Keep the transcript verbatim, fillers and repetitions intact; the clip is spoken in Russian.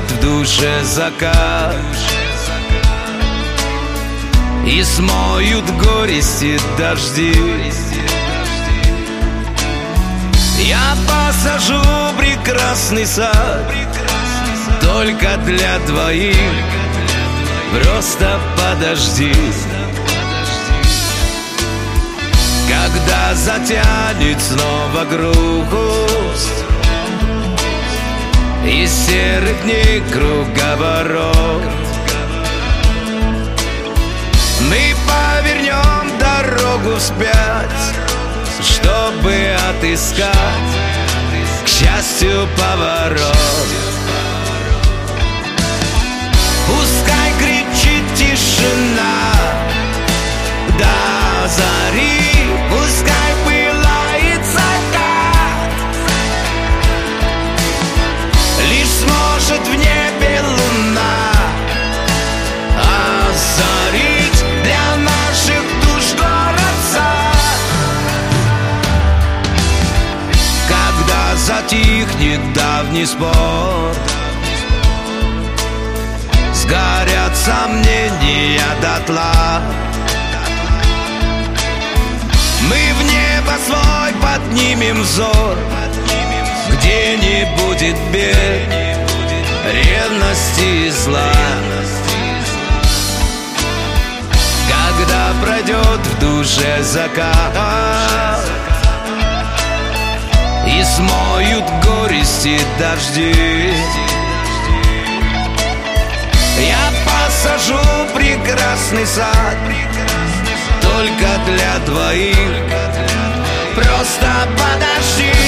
придет в душе закат и смоют горести дожди. Я посажу прекрасный сад только для двоих, просто подожди. Когда затянет снова грусть и серых дней круговорот, мы повернем дорогу вспять, чтобы отыскать, к счастью, поворот. Пускай кричит тишина до зари, пускай пылает закат, лишь сможет в небе луна озарить для наших душ город-сад. Когда затихнет давний спор, сгорят сомнения дотла, мы в небо свой поднимем взор, где не будет бед, ревности и зла. Когда пройдет в душе закат и смоют горести дожди, я посажу прекрасный сад только для двоих, просто подожди.